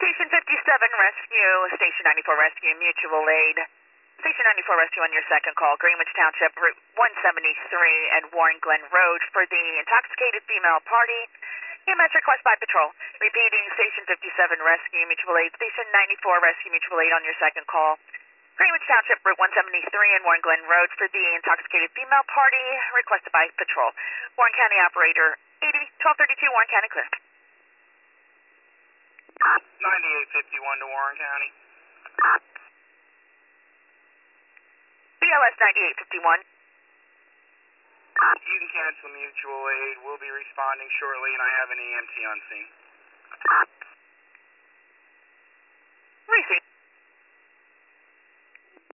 Station 57 Rescue, Station 94 Rescue, Mutual Aid. Station 94 Rescue on your second call, Greenwich Township, Route 173 and Warren Glen Road for the intoxicated female party. EMS request by patrol. Repeating, Station 57 Rescue, Mutual Aid. Station 94 Rescue, Mutual Aid on your second call. Greenwich Township, Route 173 and Warren Glen Road for the intoxicated female party, requested by patrol. Warren County Operator 80-1232, Warren County clear. 9851 to Warren County. BLS 9851. You can cancel mutual aid. We'll be responding shortly, and I have an EMT on scene. Receive.